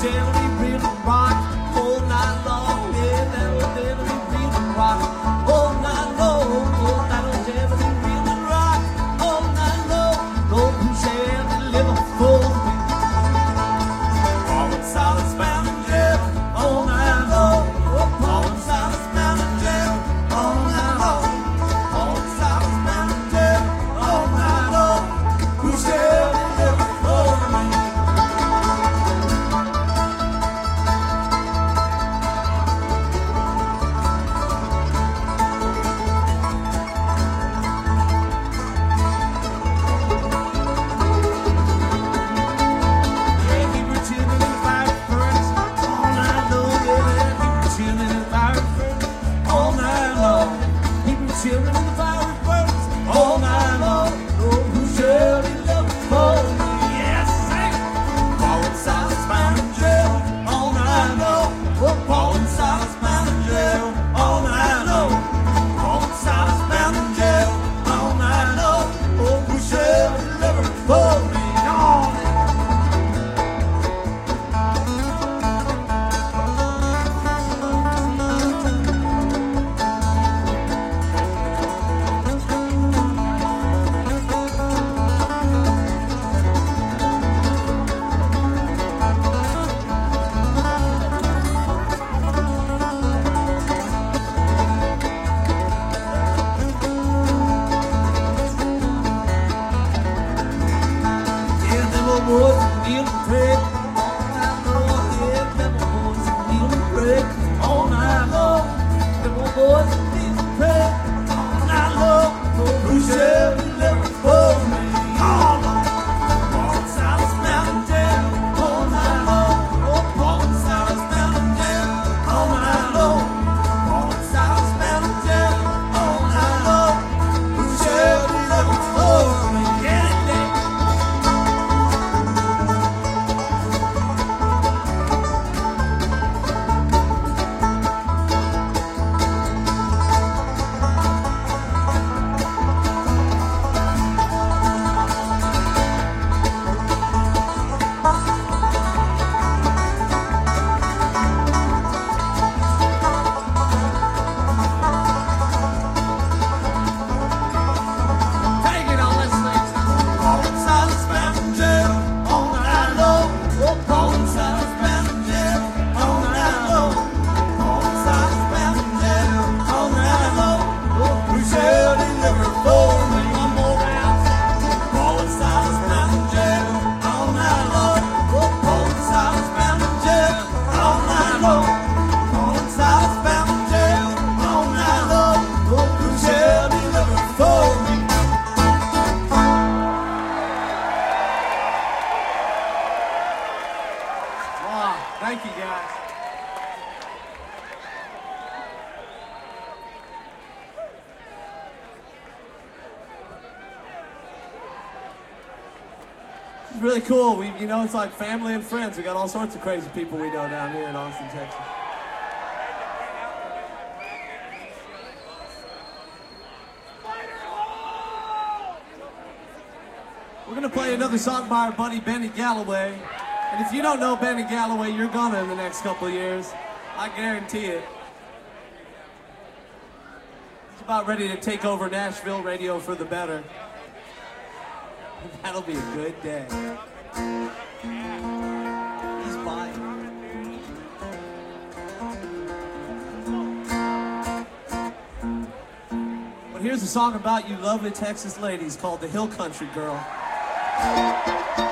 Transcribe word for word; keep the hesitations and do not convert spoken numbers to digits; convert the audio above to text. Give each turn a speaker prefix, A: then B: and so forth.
A: It's really cool. We, you know, it's like family and friends. We got all sorts of crazy people we know down here in Austin, Texas. We're gonna play another song by our buddy Benny Galloway. And if you don't know Benny Galloway, you're gonna in the next couple of years. I guarantee it. He's about ready to take over Nashville radio for the better. That'll be a good day. He's fine. But here's a song about you lovely Texas ladies called The Hill Country Girl.